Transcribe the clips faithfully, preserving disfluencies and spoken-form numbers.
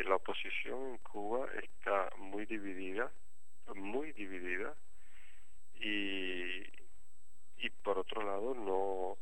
que la oposición en Cuba está muy dividida, muy dividida, y, y por otro lado no,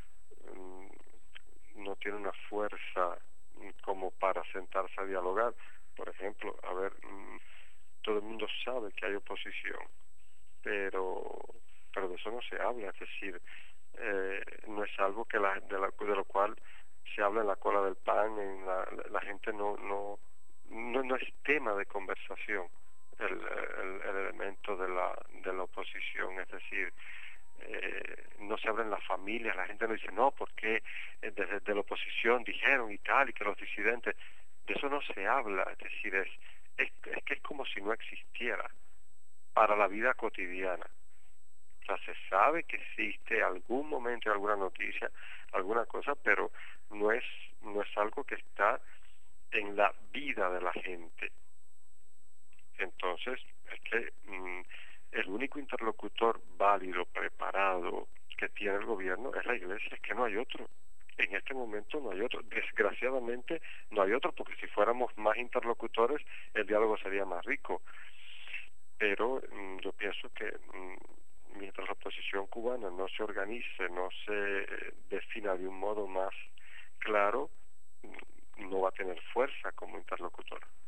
no tiene una fuerza como para sentarse a dialogar. Por ejemplo, a ver, todo el mundo sabe que hay oposición, pero pero de eso no se habla, es decir, eh, no es algo que la, de, la, de lo cual se habla en la cola del pan, en la, la gente no, no no no es tema de conversación el, el, el elemento de la de la oposición, es decir, eh, no se habla en las familias, la gente no dice no porque desde de la oposición dijeron y tal y que los disidentes, de eso no se habla, es decir, es es, es que es como si no existiera para la vida cotidiana. O sea, se sabe que existe algún momento, alguna noticia, alguna cosa, pero no es no es algo que está en la vida de la gente. Entonces, es que mmm, el único interlocutor válido, preparado que tiene el gobierno es la Iglesia, es que no hay otro. En este momento no hay otro. Desgraciadamente no hay otro, porque si fuéramos más interlocutores, el diálogo sería más rico. Pero mmm, yo pienso que mmm, mientras la oposición cubana no se organice, no se eh, defina de un modo más claro, no va a tener fuerza como interlocutor.